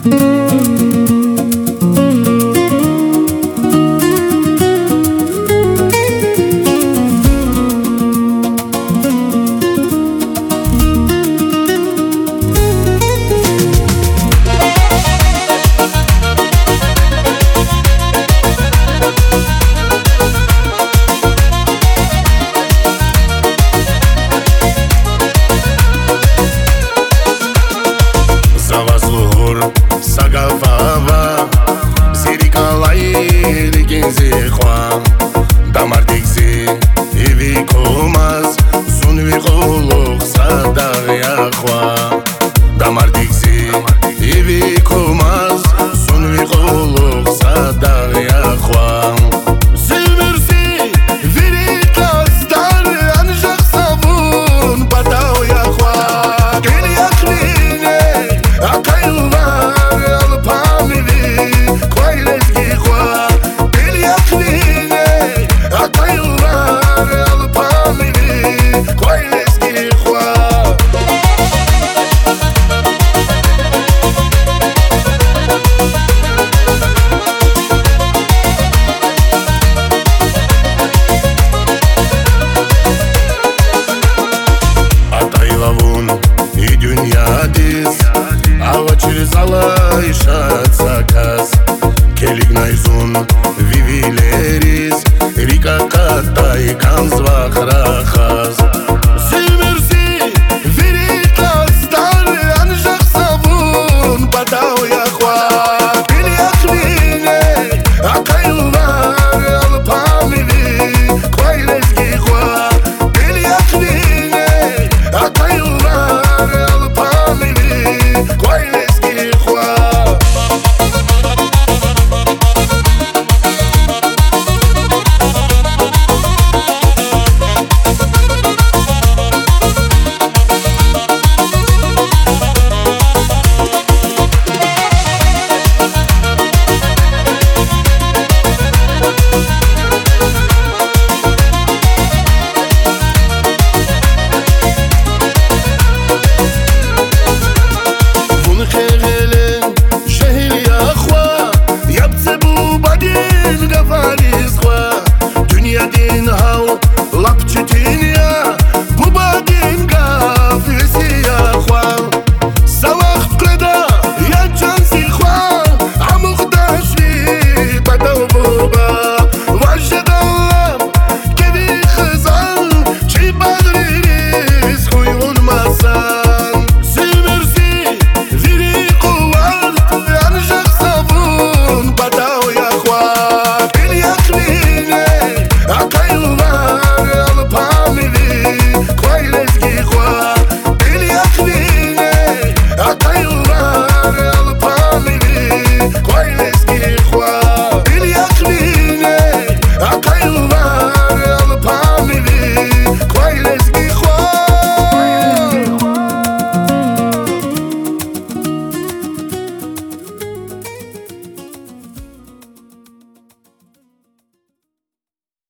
Sagafava, Sirikalai, Dikinzikwa, Damardiksi, Ivikomas, Sunvikolok, Sadariakwa, Damardiksi, Ivikomas, Sunvikolok, Sadariakwa. Silversi, Viritas, Dar, Anjak Savun, Patauiakwa, Keniakline, Akayuva. И дюнядис, ава через Алла и шацакас, Келик найзун, вивилерис, Рика ката и канзвах рахас. Сильверси, веритас, стары анжах савун, Батау яхва, Пиньяхлине, Акаювар, Алпамиви, Квайлески хва, Пиньяхлине, Акаювар.